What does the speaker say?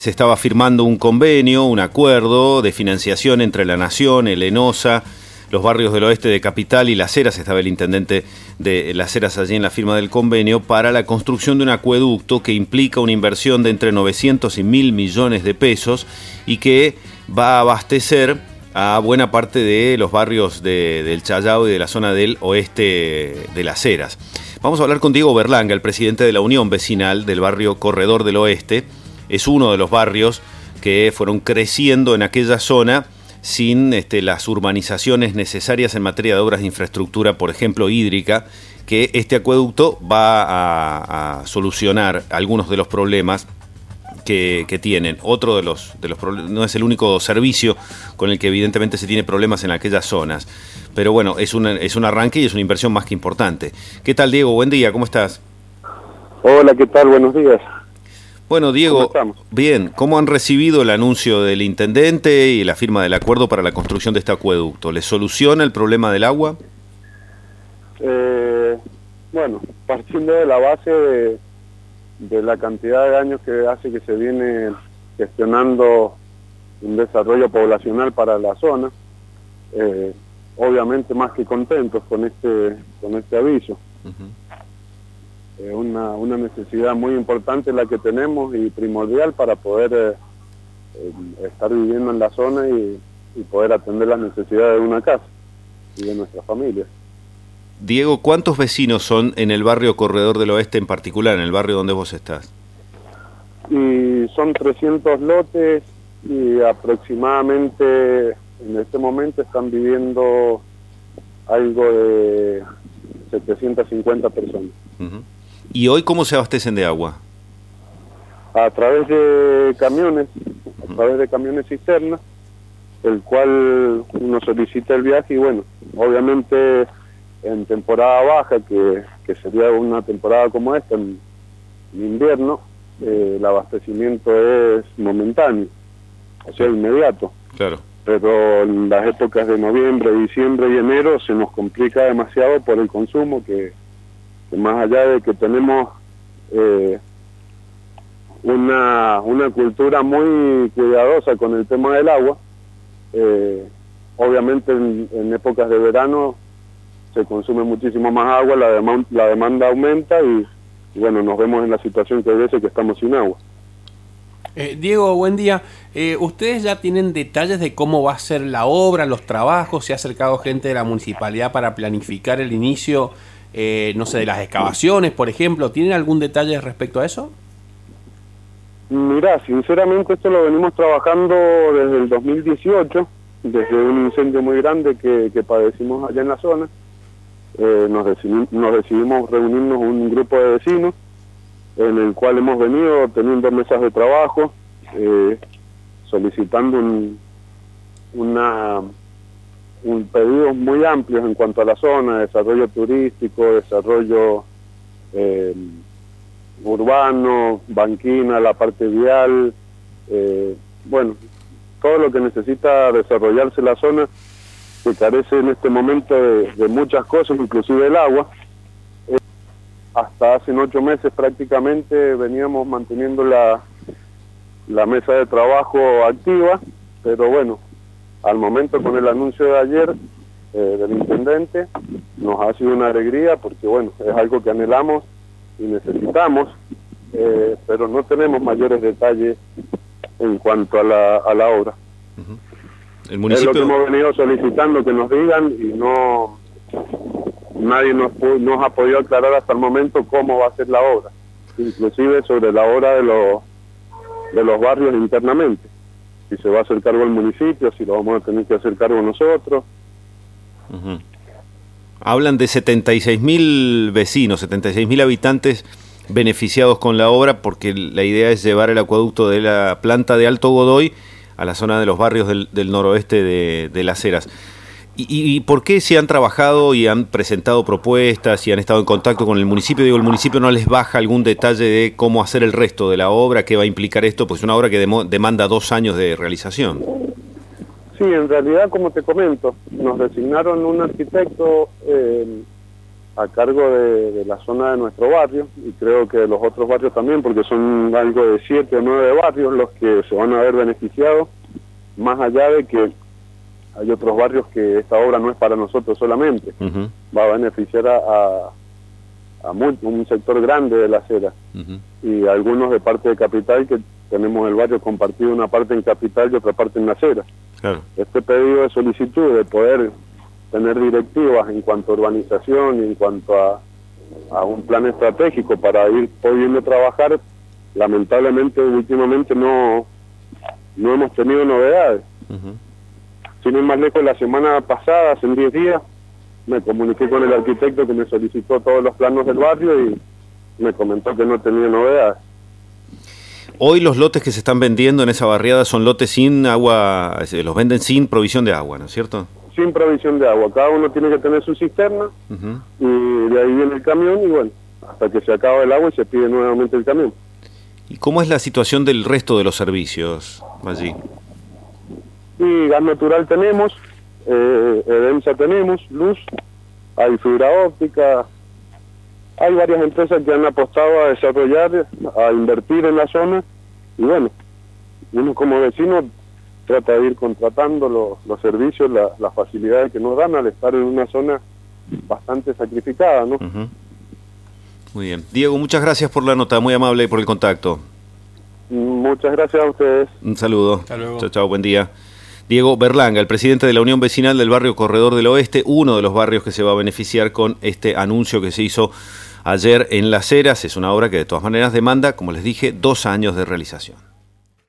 Se estaba firmando un convenio, un acuerdo de financiación entre la Nación, el ENOSA, los barrios del oeste de Capital y Las Heras. Estaba el intendente de Las Heras allí en la firma del convenio para la construcción de un acueducto que implica una inversión de entre 900 y 1.000 millones de pesos y que va a abastecer a buena parte de los barrios del Challao y de la zona del oeste de Las Heras. Vamos a hablar con Diego Berlanga, el presidente de la Unión Vecinal del barrio Corredor del Oeste. Es uno de los barrios que fueron creciendo en aquella zona sin las urbanizaciones necesarias en materia de obras de infraestructura, por ejemplo hídrica, que este acueducto va a solucionar algunos de los problemas que tienen. Otro de los problemas, no es el único servicio con el que evidentemente se tiene problemas en aquellas zonas, pero bueno, es un arranque y es una inversión más que importante. ¿Qué tal, Diego? Buen día, ¿cómo estás? Hola, ¿qué tal? Buenos días. Bueno, Diego, bien, ¿cómo han recibido el anuncio del intendente y la firma del acuerdo para la construcción de este acueducto? ¿Les soluciona el problema del agua? Bueno, partiendo de la base de la cantidad de años que hace que se viene gestionando un desarrollo poblacional para la zona, obviamente más que contentos con este aviso. Una necesidad muy importante la que tenemos y primordial para poder estar viviendo en la zona y poder atender las necesidades de una casa y de nuestra familia. Diego, ¿cuántos vecinos son en el barrio Corredor del Oeste en particular, en el barrio donde vos estás? Y son 300 lotes y aproximadamente en este momento están viviendo algo de 750 personas. ¿Y hoy cómo se abastecen de agua? A través de camiones, cisternas, el cual uno solicita el viaje y bueno, obviamente en temporada baja, que sería una temporada como esta, en invierno, el abastecimiento es momentáneo, o sea, inmediato. Claro. Pero en las épocas de noviembre, diciembre y enero se nos complica demasiado por el consumo que más allá de que tenemos una cultura muy cuidadosa con el tema del agua, obviamente en épocas de verano se consume muchísimo más agua, la demanda aumenta y bueno, nos vemos en la situación que hay veces que estamos sin agua. Diego, buen día. ¿Ustedes ya tienen detalles de cómo va a ser la obra, los trabajos? ¿Se ha acercado gente de la municipalidad para planificar el inicio, no sé, de las excavaciones, por ejemplo? ¿Tienen algún detalle respecto a eso? Mirá, sinceramente esto lo venimos trabajando desde el 2018, desde un incendio muy grande que padecimos allá en la zona. Nos decidimos reunirnos un grupo de vecinos en el cual hemos venido teniendo mesas de trabajo, solicitando un pedido muy amplio en cuanto a la zona, desarrollo turístico, desarrollo urbano, banquina, la parte vial, bueno, todo lo que necesita desarrollarse la zona, que carece en este momento de muchas cosas, inclusive el agua. Hasta hace 8 meses prácticamente veníamos manteniendo la mesa de trabajo activa, pero bueno, al momento con el anuncio de ayer del intendente, nos ha sido una alegría porque bueno, es algo que anhelamos y necesitamos, pero no tenemos mayores detalles en cuanto a la obra. El municipio... Es lo que hemos venido solicitando que nos digan y nadie nos ha podido aclarar hasta el momento cómo va a ser la obra, inclusive sobre la obra de los barrios internamente, si se va a hacer cargo el municipio, si lo vamos a tener que hacer cargo nosotros. Hablan de 76.000 vecinos, 76.000 habitantes beneficiados con la obra, porque la idea es llevar el acueducto de la planta de Alto Godoy a la zona de los barrios del noroeste de Las Heras. ¿Y por qué se han trabajado y han presentado propuestas y han estado en contacto con el municipio? Digo, ¿el municipio no les baja algún detalle de cómo hacer el resto de la obra? ¿Qué va a implicar esto? Pues es una obra que demanda 2 años de realización. Sí, en realidad, como te comento, nos designaron un arquitecto a cargo de la zona de nuestro barrio, y creo que de los otros barrios también, porque son algo de 7 o 9 barrios los que se van a ver beneficiados, más allá de que hay otros barrios que esta obra no es para nosotros solamente, va a beneficiar a un sector grande de la acera, y algunos de parte de Capital, que tenemos el barrio compartido, una parte en Capital y otra parte en la acera. Claro. Este pedido de solicitud de poder tener directivas en cuanto a urbanización y en cuanto a un plan estratégico para ir pudiendo trabajar, lamentablemente últimamente no hemos tenido novedades. Sin ir más lejos, la semana pasada, hace 10 días, me comuniqué con el arquitecto que me solicitó todos los planos del barrio y me comentó que no tenía novedades. Hoy los lotes que se están vendiendo en esa barriada son lotes sin agua, los venden sin provisión de agua, ¿no es cierto? Sin provisión de agua, cada uno tiene que tener su cisterna, y de ahí viene el camión, y bueno, hasta que se acaba el agua y se pide nuevamente el camión. ¿Y cómo es la situación del resto de los servicios allí? Y gas natural tenemos, EDEMSA tenemos, luz, hay fibra óptica, hay varias empresas que han apostado a desarrollar, a invertir en la zona, y bueno, uno como vecino trata de ir contratando los servicios, las facilidades que nos dan al estar en una zona bastante sacrificada, ¿no? Muy bien. Diego, muchas gracias por la nota, muy amable por el contacto. Muchas gracias a ustedes. Un saludo. Hasta luego. Chao, chao, buen día. Diego Berlanga, el presidente de la Unión Vecinal del barrio Corredor del Oeste, uno de los barrios que se va a beneficiar con este anuncio que se hizo ayer en Las Heras. Es una obra que de todas maneras demanda, como les dije, 2 años de realización.